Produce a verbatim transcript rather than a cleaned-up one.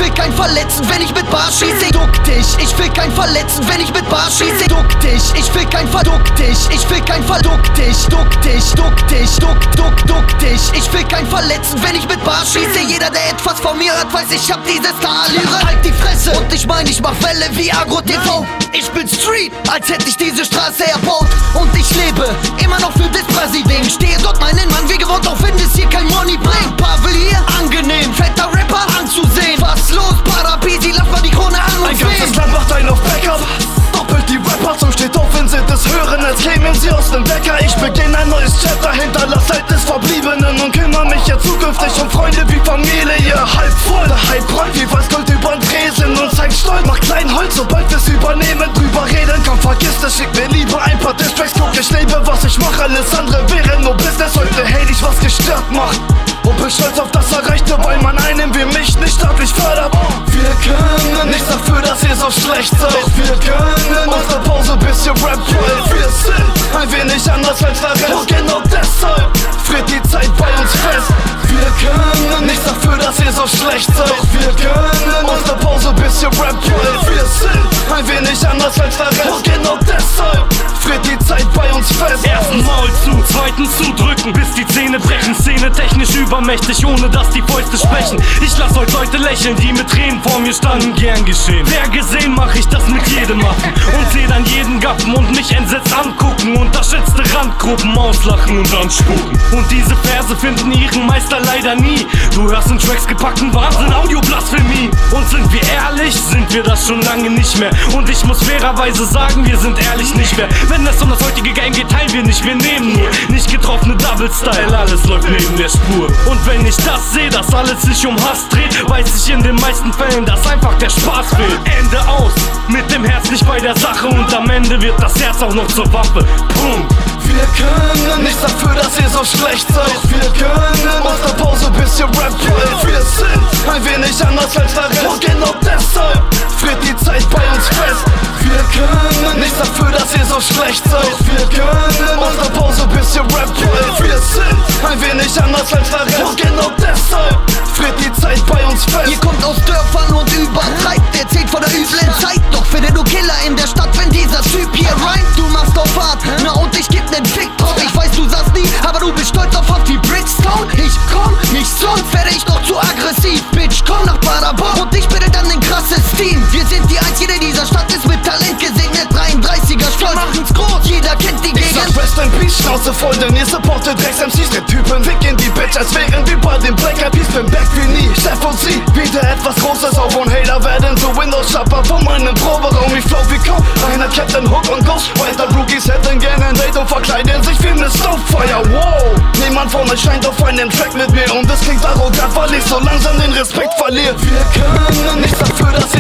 will kein verletzen, wenn ich mit Bar schieße. Duck dich, ich will kein verletzen, wenn ich mit Bar schieße. Duck dich, ich will kein Verduck dich, ich will kein Verduck dich, duck dich, duck dich, duck, duck, duck dich. Ich will kein verletzen, wenn ich mit Bar schieße. Jeder, der etwas von mir hört, weiß, ich hab dieses Talent. Halt die Fresse und ich mein, ich mach Welle wie Agro-T V. Ich bin Street, als hätte ich diese Straße erbaut. Und ich lebe immer noch für das Brasil-Ding. Stehe dort meinen Mann wie gewohnt, auch wenn es hier kein Money bringt. Pavel hier, angenehm, fetter Rapper anzusehen. Was los, Parapisi, lass mal die Krone an uns Ein ganzes Land macht einen auf Backup. Doppelt die Rapper, so steht auf, wenn sie das hören, als kämen sie aus dem Wecker. Ich beginne ein neues Chapter, hinterlass Zeit des Verbliebenen und kümmere mich ja zukünftig um Freunde wie Familie. Halb voll, der Hype rollt wie Weißgold übern Tresen und zeigt Stolz. Mach klein Holz, sobald wir's übernehmen, drüber reden kann, vergiss das, schick mir lieber ein paar Distracks. Guck, ich lebe, was ich mach, alles andere wäre nur Business. Heute hate ich, was gestört macht und bin stolz auf das Erreichte, weil man einen wie mich nicht staatlich fördert. Wir können nichts dafür, dass ihr so schlecht seid. Doch wir können aus der Pause bisschen Rap, weil wir sind ein wenig anders als der Rest. Und genau deshalb friert die Zeit bei uns fest. Wir können nichts dafür, dass ihr so schlecht seid. Doch wir können aus der Pause bisschen Rap, weil wir sind ein wenig anders als der Rest. Und genau deshalb friert die Zeit bei uns fest. Erstens Maul zu, zweitens zudrücken, bis die Zähne brechen. Szene technisch übermächtig, ohne dass die Fäuste sprechen. Ich lass heute Leute lächeln, die mit Tränen vor mir standen, gern geschehen. Wer gesehen, mach ich das mit jedem Affen und seh dann jeden Gappen und mich entsetzt angucken. Unterschätzte Randgruppen auslachen und anspucken. Und diese Verse finden ihren Meister leider nie. Du hörst in Tracks gepackten Wahnsinn, Audioblasphemie. Und sind wir ehrlich, sind wir das schon lange nicht mehr. Und ich muss fairerweise sagen, wir sind ehrlich nicht mehr. Wenn es um das heutige Game geht, teilen wir nicht, wir nehmen nur nicht getroffene Double-Style, alles läuft neben der Spur. Und wenn ich das sehe, dass alles sich um Hass dreht, weiß ich in den meisten Fällen, dass einfach der Spaß fehlt. Ende aus, mit dem Herz nicht bei der Sache und am Ende wird das Herz auch noch zur Waffe. Punkt. Wir können nichts dafür, dass ihr so schlecht seid. Doch wir können aus der Pause bisschen Rap, weil wir sind ein wenig anders als der Rest. Und genau deshalb friert die Zeit bei uns fest. Wir können nichts dafür, dass ihr so schlecht seid. Doch wir können aus der Pause bisschen Rap, weil wir sind ein wenig anders als der Rest. Und genau deshalb friert die Zeit bei uns fest. Ihr kommt aus Dörfern und übertreibt, erzählt von der üblen Zeit. Doch findet du Killer in der Stadt, wenn dieser Typ hier rhymt. Du machst auf Fahrt, na und ich geb nen Fick drauf. Ich weiß, du sagst nie, aber du bist stolz auf Hot wie Brixtown. Ich komm nicht sonst, werde ich doch zu aggressiv. Bitch, komm nach Paderborn und ich bitte dann ein krasses Team. Wir sind die Einzige, die dieser Stadt ist mit Talent gesegnet. dreiunddreißiger Stolz, machen's groß, jeder kennt die Gegend. Ich sag Rest in Peace, Schnauze voll, denn ihr supportet Drecks-M Cs. Der Typen wicken die Bitch, als wären wir bei den Black Eyed Peas. Bin back wie nie, Chef und sie wieder etwas Großes auf und Hater werden so Windows-Shopper von meinem Proberaum. Ich flow wie kaum einer Captain Hook und Ghostwriter. Rookies hätten gerne ein Date und verkleiden sich wie eine Stovefire. Wow, niemand von euch scheint auf einen Track mit mir und es klingt arrogant, weil ich so langsam den Respekt verliere. Wir können nichts dafür, dass